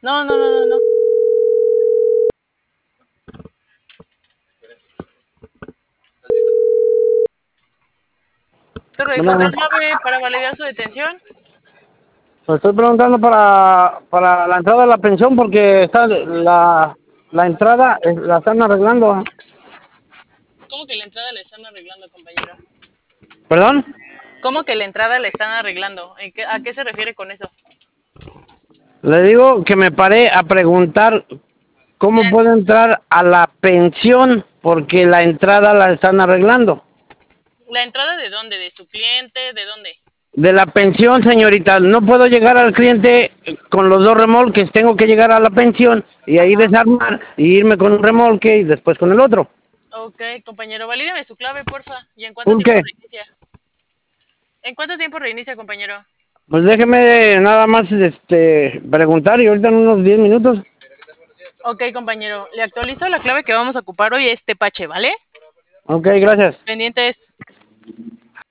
No, no, no, no, no. Torre, ¿cuál Bueno, es la clave para validar su detención? pues estoy preguntando para la entrada de la pensión porque está la entrada la están arreglando. ¿Cómo que la entrada la están arreglando, compañero? ¿Perdón? ¿Cómo que la entrada la están arreglando? ¿A qué se refiere con eso? Le digo que me paré a preguntar cómo La, puedo entrar a la pensión porque la entrada la están arreglando. ¿La entrada de dónde? ¿De su cliente? ¿De dónde? De la pensión, señorita, no puedo llegar al cliente con los dos remolques, tengo que llegar a la pensión y ahí Ajá. desarmar y irme con un remolque y después con el otro. Ok, compañero, valídeme su clave, porfa. ¿Y en cuánto ¿Por tiempo qué? reinicia? ¿En cuánto tiempo reinicia, compañero? Pues déjeme nada más preguntar y ahorita en unos 10 minutos. Ok, compañero, le actualizo la clave que vamos a ocupar hoy es Tepache, ¿vale? Ok, gracias. Pendientes.